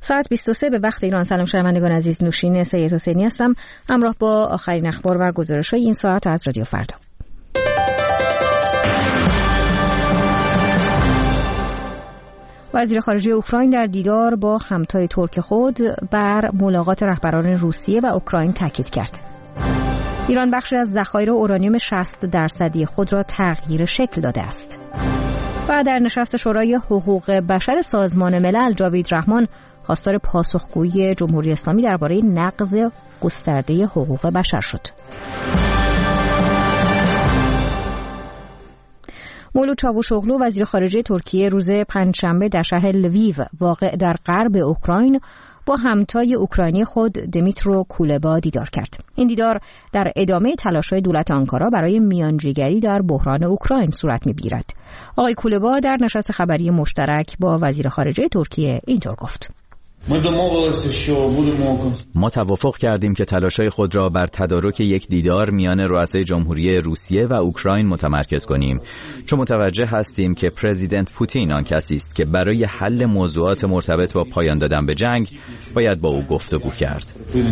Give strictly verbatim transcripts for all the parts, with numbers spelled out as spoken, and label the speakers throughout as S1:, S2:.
S1: ساعت بیست و سه به وقت ایران. سلام شنوندگان عزیز، نوشین سید حسینی هستم همراه با آخرین اخبار و گزارش‌های این ساعت از رادیو فردا. وزیر خارجه اوکراین در دیدار با همتای ترک خود بر ملاقات رهبران روسیه و اوکراین تاکید کرد. ایران بخشی از ذخایر اورانیوم شصت درصدی خود را تغییر شکل داده است. و در نشست شورای حقوق بشر سازمان ملل جاوید رحمان خواستار پاسخگویی جمهوری اسلامی درباره نقض گسترده حقوق بشر شد. مولود چاوشوغلو وزیر خارجه ترکیه روز پنجشنبه در شهر لویو واقع در غرب اوکراین با همتای اوکراینی خود دمیترو کولبا دیدار کرد. این دیدار در ادامه تلاش‌های دولت آنکارا برای میانجیگری در بحران اوکراین صورت می‌گیرد. آقای کولبا در نشست خبری مشترک با وزیر خارجه ترکیه اینطور گفت:
S2: ما توافق کردیم که تلاش‌های خود را بر تدارک یک دیدار میان رؤسای جمهوری روسیه و اوکراین متمرکز کنیم، چون متوجه هستیم که پرزیدنت پوتین آن کسی است که برای حل موضوعات مرتبط با پایان دادن به جنگ باید با او گفتگو کرد.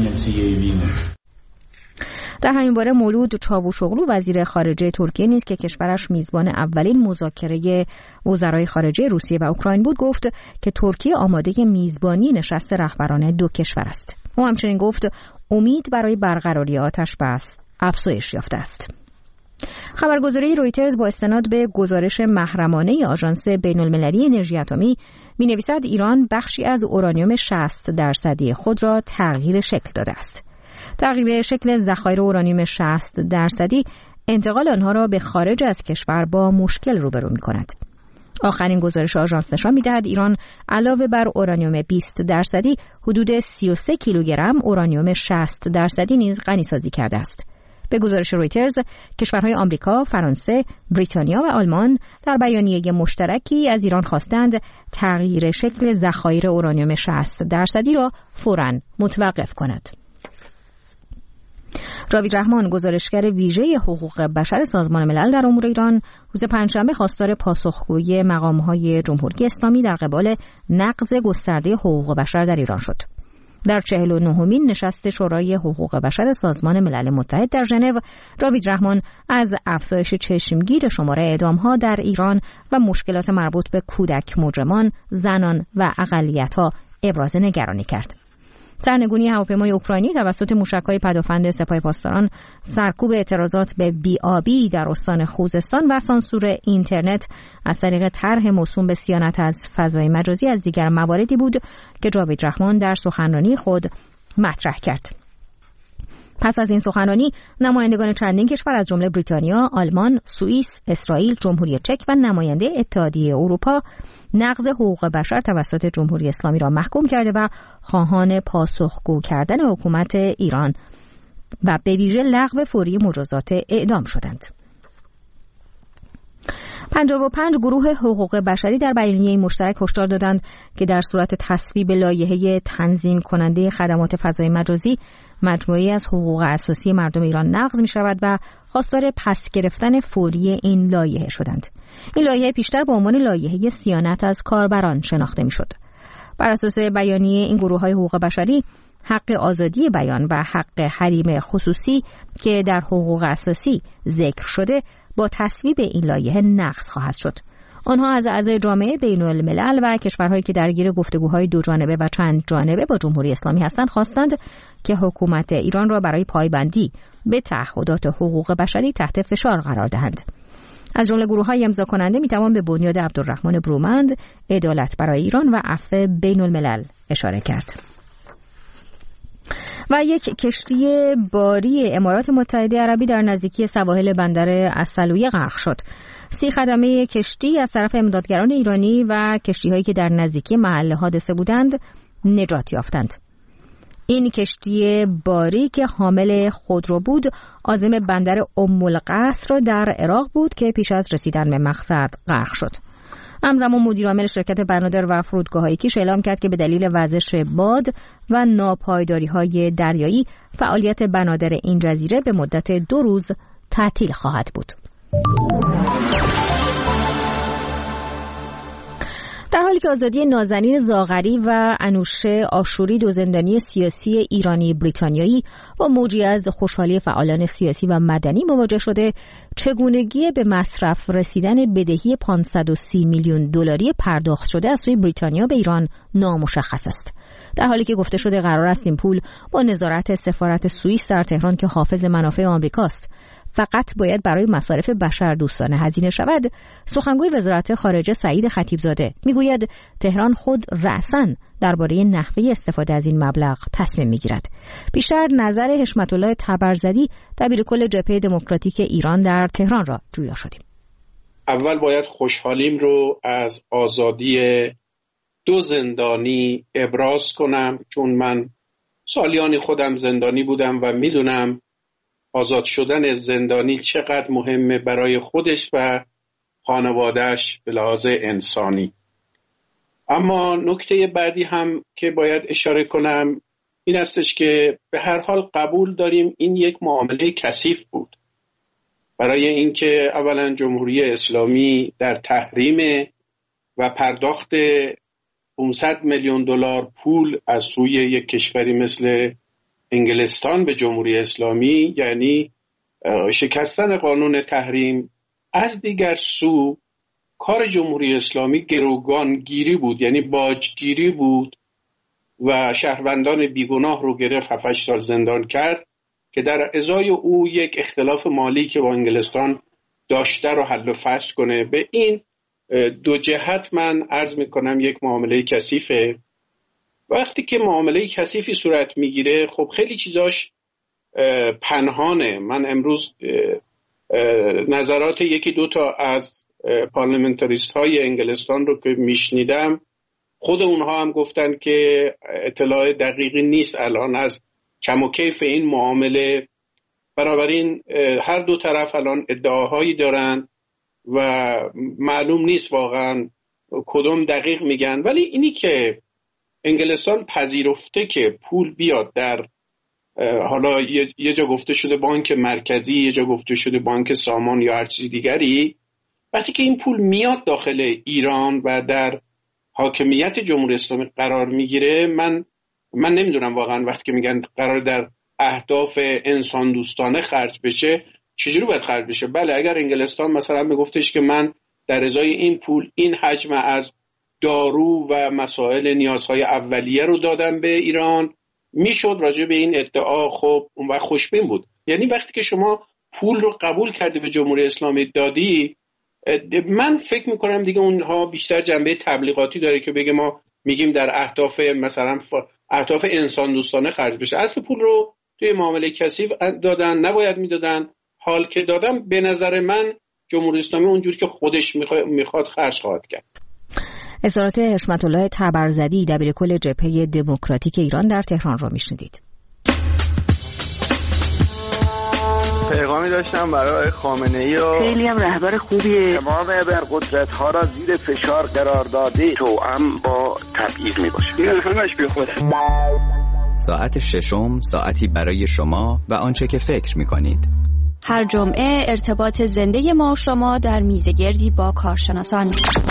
S1: در همین باره مولود چاوشوغلو وزیر خارجه ترکیه نیز که کشورش میزبان اولین مذاکره وزرای خارجه روسیه و اوکراین بود گفت که ترکیه آماده میزبانی نشست رهبران دو کشور است. او همچنین گفت امید برای برقراری آتش بس افزایش یافته است. خبرگزاری رویترز با استناد به گزارش محرمانه آژانس بین‌المللی انرژی اتمی می‌نویسد ایران بخشی از اورانیوم شصت درصدی خود را تغییر شکل داده است. تغییر شکل ذخایر اورانیوم شصت درصدی انتقال آنها را به خارج از کشور با مشکل روبرو می‌کند. آخرین گزارش آژانس نشان می‌دهد ایران علاوه بر اورانیوم بیست درصدی حدود سی و سه کیلوگرم اورانیوم شصت درصدی نیز غنی‌سازی کرده است. به گزارش رویترز کشورهای آمریکا، فرانسه، بریتانیا و آلمان در بیانیه مشترکی از ایران خواستند تغییر شکل ذخایر اورانیوم شصت درصدی را فوراً متوقف کند. جاوید رحمان گزارشگر ویژه حقوق بشر سازمان ملل در امور ایران روز پنجشنبه خواستار پاسخگویی مقام‌های جمهوری اسلامی در قبال نقض گسترده حقوق بشر در ایران شد. در چهل و نهمین نشست شورای حقوق بشر سازمان ملل متحد در ژنو جاوید رحمان از افزایش چشمگیر شمار اعدام‌ها در ایران و مشکلات مربوط به کودک مجرمان، زنان و اقلیت‌ها ابراز نگرانی کرد. سرنگونی هواپیمای اوکراینی توسط موشک‌های پدافند سپاه پاسداران، سرکوب اعتراضات به بی‌آبی در استان خوزستان و سانسور اینترنت از طریق طرح موسوم به صیانت از فضای مجازی از دیگر مواردی بود که جاوید رحمان در سخنرانی خود مطرح کرد. پس از این سخنرانی نمایندگان چندین کشور از جمله بریتانیا، آلمان، سوئیس، اسرائیل، جمهوری چک و نماینده اتحادیه اروپا نقض حقوق بشر توسط جمهوری اسلامی را محکوم کرده و خواهان پاسخگو کردن حکومت ایران و به ویژه لغو فوری مجازات اعدام شدند. پنجاه و پنج گروه حقوق بشری در بیانیه مشترک هشدار دادند که در صورت تصویب لایحه تنظیم کننده خدمات فضای مجازی مجموعه‌ای از حقوق اساسی مردم ایران نقض می شود و خواستار پس گرفتن فوری این لایحه شدند. این لایحه پیشتر به عنوان لایحه صیانت از کاربران شناخته می شد. بر اساس بیانیه این گروه‌های حقوق بشری حق آزادی بیان و حق حریم خصوصی که در حقوق اساسی ذکر شده با تصویب این لایحه نقض خواهد شد. آنها از اعضای جامعه بین‌الملل و کشورهایی که درگیر گفتگوهای دو جانبه و چند جانبه با جمهوری اسلامی هستند خواستند که حکومت ایران را برای پایبندی به تعهدات حقوق بشری تحت فشار قرار دهند. از جمله گروه‌های امضا کننده می‌توان به بنیاد عبدالرحمن برومند، عدالت برای ایران و عفو بین‌الملل اشاره کرد. و یک کشتی باری امارات متحده عربی در نزدیکی سواحل بندر عسلویه غرق شد. سی خدمه کشتی از طرف امدادگران ایرانی و کشتی‌هایی که در نزدیکی محل حادثه بودند نجات یافتند. این کشتی باری که حامل خودرو بود عازم بندر ام القصر را در عراق بود که پیش از رسیدن به مقصد غرق شد. همزمان مدیرعامل شرکت بنادر و فرودگاه‌های کیش اعلام کرد که به دلیل وزش باد و ناپایداری‌های دریایی فعالیت بنادر این جزیره به مدت دو روز تعطیل خواهد بود. در حالی که آزادی نازنین زاغری و انوشه آشوری، دو زندانی سیاسی ایرانی بریتانیایی، با موجی از خوشحالی فعالان سیاسی و مدنی مواجه شده، چگونگی به مصرف رسیدن بدهی پانصد و سی میلیون دلاری پرداخت شده از سوی بریتانیا به ایران نامشخص است. در حالی که گفته شده قرار است این پول با نظارت سفارت سوئیس در تهران که حافظ منافع آمریکاست فقط باید برای مصارف بشردوستانه هزینه شود، سخنگوی وزارت خارجه سعید خطیبزاده میگوید تهران خود رأساً درباره نحوه استفاده از این مبلغ تصمیم میگیرد. بیشتر نظر حشمت الله تبرزدی، دبیرکل جبهه دموکراتیک ایران در تهران را جویا شدیم.
S3: اول باید خوشحالیم رو از آزادی دو زندانی ابراز کنم، چون من سالیانی خودم زندانی بودم و میدونم آزاد شدن زندانی چقدر مهمه برای خودش و خانوادهش به لحاظ انسانی. اما نکته بعدی هم که باید اشاره کنم این استش که به هر حال قبول داریم این یک معامله کثیف بود، برای اینکه اولا جمهوری اسلامی در تحریم و پرداخت پانصد میلیون دلار پول از سوی یک کشوری مثل انگلستان به جمهوری اسلامی یعنی شکستن قانون تحریم. از دیگر سو کار جمهوری اسلامی گروگانگیری بود، یعنی باجگیری بود و شهروندان بیگناه رو گرفت هفت هشت سال زندان کرد که در ازای او یک اختلاف مالی که با انگلستان داشته رو حل و فصل کنه. به این دو جهت من عرض میکنم یک معامله کثیفه. وقتی که معامله کثیفی صورت میگیره خب خیلی چیزاش پنهانه. من امروز نظرات یکی دو تا از پارلمنتاریست های انگلستان رو که میشنیدم، خود اونها هم گفتن که اطلاع دقیقی نیست الان از کم و کیف این معامله. بنابراین هر دو طرف الان ادعاهایی دارن و معلوم نیست واقعا کدوم دقیق میگن. ولی اینی که انگلستان پذیرفته که پول بیاد در، حالا یه جا گفته شده بانک مرکزی، یه جا گفته شده بانک سامان یا هر چیز دیگری، وقتی که این پول میاد داخل ایران و در حاکمیت جمهوری اسلامی قرار میگیره، من من نمیدونم واقعا وقتی که میگن قرار در اهداف انسان دوستانه خرج بشه چجوری باید خرج بشه. بله اگر انگلستان مثلا میگفتش که من در ازای این پول این حجم از دارو و مسائل نیازهای اولیه رو دادم به ایران، میشد راجع به این ادعا خب اون وقت خوشبین بود. یعنی وقتی که شما پول رو قبول کردی به جمهوری اسلامی دادی، من فکر میکنم دیگه اونها بیشتر جنبه تبلیغاتی داره که بگه ما میگیم در اهداف مثلا اهداف انسان دوستانه خرج بشه. اصل پول رو توی معامله کثیف دادن، نباید میدادن. حال که دادم به نظر من جمهوری اسلامی اونجوری که خودش میخواد خرج خواهد کرد.
S1: اظهارات حشمت الله تبرزدی، دبیرکل جبهه دموکراتیک ایران در تهران را میشنیدید.
S4: پیغامی داشتم برای خامنه‌ای و
S5: خیلی هم رهبر خوبیه.
S6: تمام ابرقدرت‌ها را زیر فشار قرار داده، توأم با تبعیض میباشه.
S5: این همش بی خوده.
S2: ساعت ششم، ساعتی برای شما و آنچه که فکر میکنید.
S7: هر جمعه ارتباط زنده ما و شما در میزگردی با کارشناسان.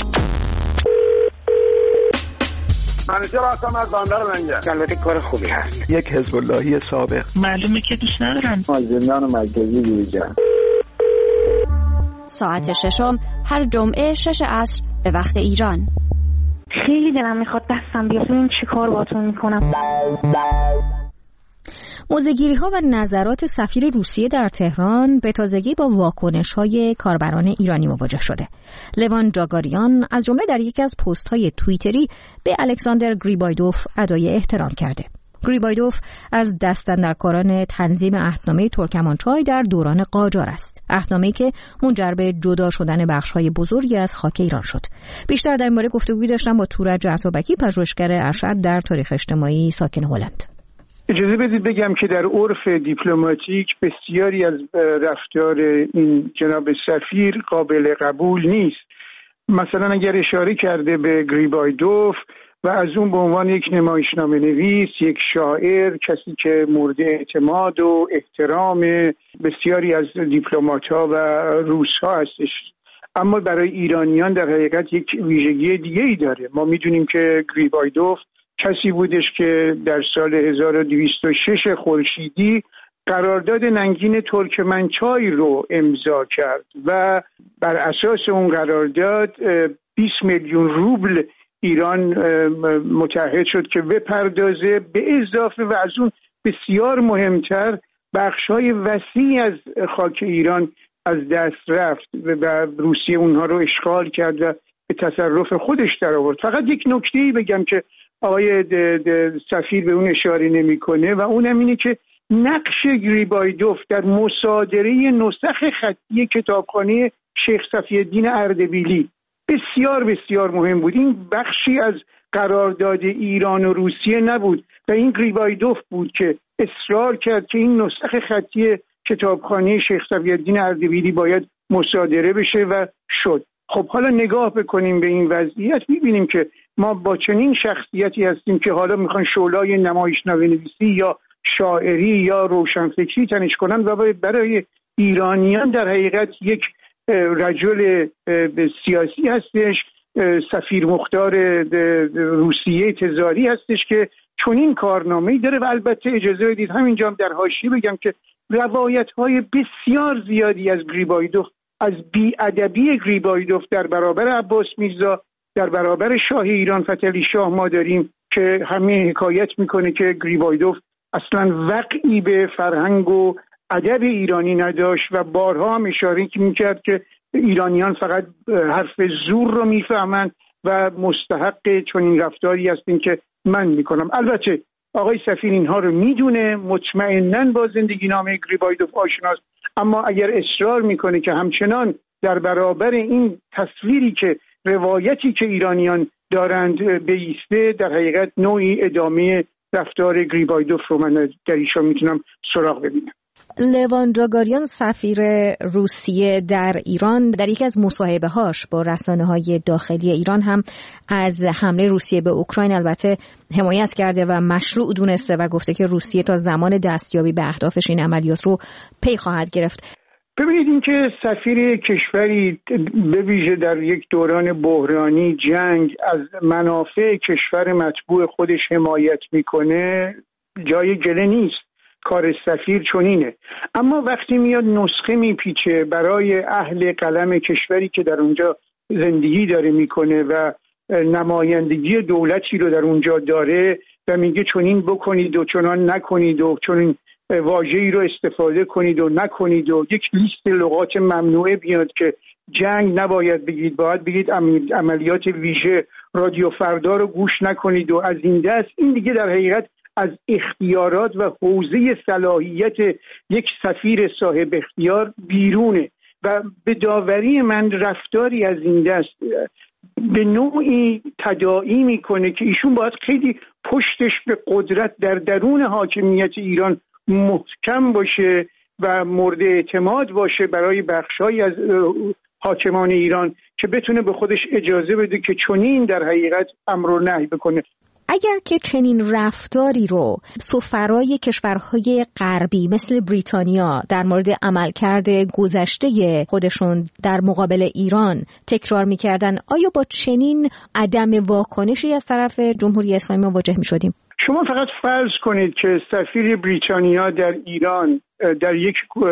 S6: منیجر هستم از بندر منگل.
S5: البته کار خوبی هست.
S4: یک حزب اللهی سابق.
S5: معلومه که دوست ندارم.
S6: از زندان مرکزی بیرون.
S7: ساعت ششم هر جمعه شش عصر به وقت ایران.
S8: خیلی دلم میخواد دستم بیاد. این چی کار باتون میکنم؟
S1: موضع‌گیری ها و نظرات سفیر روسیه در تهران به تازگی با واکنش های کاربران ایرانی مواجه شده. لوان جاگاریان از جمله در یکی از پست های توییتری به الکساندر گریبایدوف ادای احترام کرده. گریبایدوف از دستاندرکاران تنظیم عهدنامه ترکمانچای در دوران قاجار است. عهدنامه‌ای که منجر به جدا شدن بخش‌های بزرگی از خاک ایران شد. بیشتر در این باره گفتگوی داشتم با تورج عطابکی، پژوهشگر ارشد در تاریخ اجتماعی ساکن هلند.
S9: اجازه بدید بگم که در عرف دیپلماتیک بسیاری از رفتار این جناب سفیر قابل قبول نیست. مثلا اگر اشاره کرده به گریبایدوف و از اون به عنوان یک نمایشنامه نویس، یک شاعر، کسی که مورد اعتماد و احترام بسیاری از دیپلمات‌ها و روس‌ها هستش، اما برای ایرانیان در حقیقت یک ویژگی دیگه ای داره. ما میدونیم که گریبایدوف کسی بودش که در سال هزار و دویست و شش خورشیدی قرارداد ننگین ترکمنچای رو امضا کرد و بر اساس اون قرارداد بیست میلیون روبل ایران متعهد شد که بپردازه، به اضافه و از اون بسیار مهمتر بخش‌های وسیعی از خاک ایران از دست رفت و روسیه اونها رو اشغال کرد و به تصرف خودش در آورد. فقط یک نکته‌ای بگم که آقای ده ده سفیر به اون اشاره نمی‌کنه و اونم اینه که نقش گریبایدوف در مصادره نسخ خطی کتابخانه شیخ صفی‌الدین اردبیلی بسیار بسیار مهم بود. این بخشی از قرارداد ایران و روسیه نبود و این گریبایدوف بود که اصرار کرد که این نسخ خطی کتابخانه شیخ صفی‌الدین اردبیلی باید مصادره بشه و شد. خب حالا نگاه بکنیم به این وضعیت، می‌بینیم که ما با چنین شخصیتی هستیم که حالا میخوان شعله‌ی نمایشنامه‌نویسی یا شاعری یا روشنفکری تنش کنن و برای ایرانیان در حقیقت یک رجل سیاسی هستش، سفیر مختار روسیه تزاری هستش که چنین کارنامه‌ای داره. و البته اجازه بدید همینجا هم در حاشیه بگم که روایت‌های بسیار زیادی از گریبایدوف، از بی‌ادبی گریبایدوف در برابر عباس میرزا، در برابر شاه ایران فتحعلی شاه ما داریم که همه حکایت میکنه که گریبایدوف اصلا وقعی به فرهنگ و ادب ایرانی نداشت و بارها هم اشاره میکرد که ایرانیان فقط حرف زور رو میفهمند و مستحق چنین رفتاری هستین که من میکنم. البته آقای سفیر اینها رو میدونه، مطمئناً با زندگی نامه گریبایدوف آشناست، اما اگر اصرار میکنه که همچنان در برابر این تصویری که روایتی که ایرانیان دارند بیسته، در حقیقت نوعی ادامه رفتار گریبایدوف رو من در ایشان میتونم سراغ ببینم.
S1: لوان جاگاریان سفیر روسیه در ایران در یکی از مصاحبه‌هاش با رسانه‌های داخلی ایران هم از حمله روسیه به اوکراین البته حمایت کرده و مشروع دونسته و گفته که روسیه تا زمان دستیابی به اهدافش این عملیات رو پی خواهد گرفت.
S9: ببینید این که سفیر کشوری به ویژه در یک دوران بحرانی جنگ از منافع کشور مطبوع خودش حمایت میکنه جای گله نیست، کار سفیر چنینه. اما وقتی میاد نسخه میپیچه برای اهل قلم کشوری که در اونجا زندگی داره میکنه و نمایندگی دولتی رو در اونجا داره و میگه چنین بکنید و چنان نکنید و چنین واژه‌ای رو استفاده کنید و نکنید و یک لیست لغات ممنوعه بیاد که جنگ نباید بگید، باید بگید عملیات ویژه، رادیو فردا رو گوش نکنید و از این دست، این دیگه در حقیقت از اختیارات و حوزه صلاحیت یک سفیر صاحب اختیار بیرونه و به داوری من رفتاری از این دست به نوعی تداعی میکنه که ایشون باید خیلی پشتش به قدرت در درون حاکمیت ایران محکم باشه و مورد اعتماد باشه برای بخشایی از حاکمان ایران که بتونه به خودش اجازه بده که چنین در حقیقت امر و نهی بکنه.
S1: اگر که چنین رفتاری رو سفرای کشورهای غربی مثل بریتانیا در مورد عملکرد گذشته خودشون در مقابل ایران تکرار می‌کردن، آیا با چنین عدم واکنشی از طرف جمهوری اسلامی مواجه می‌شدیم؟
S9: شما فقط فرض کنید که سفیر بریتانیا در ایران در یک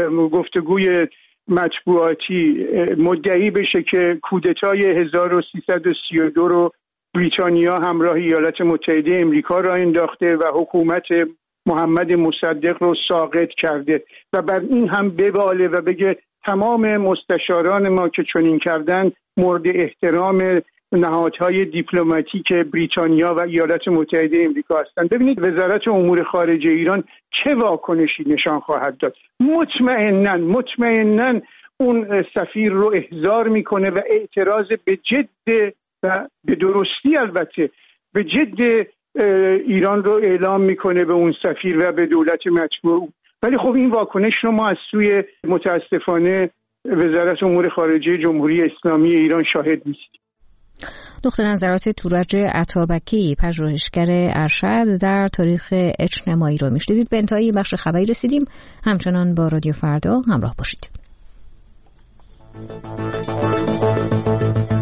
S9: گفتگوی مطبوعاتی مدعی بشه که کودتای هزار و سیصد و سی و دو رو بریتانیا همراه ایالات متحده امریکا را انداخته و حکومت محمد مصدق رو ساقط کرده و بر این هم بباله و بگه تمام مستشاران ما که چنین کردن مورد احترام نهادهای دیپلماتیک بریتانیا و ایالات متحده امریکا هستند. ببینید وزارت امور خارجه ایران چه واکنشی نشان خواهد داد. مطمئناً مطمئناً اون سفیر رو احضار میکنه و اعتراض به جد و به درستی البته به جد ایران رو اعلام میکنه به اون سفیر و به دولت مطبوع. ولی خب این واکنش رو ما از سوی متاسفانه وزارت امور خارجه جمهوری اسلامی ایران شاهد نیستیم.
S1: دکتر نظرات تورج عطابکی، پژوهشگر ارشد در تاریخ اجتماعی رو میشنوید. به انتهای بخش خبری رسیدیم. همچنان با رادیو فردا همراه باشید. بدرود.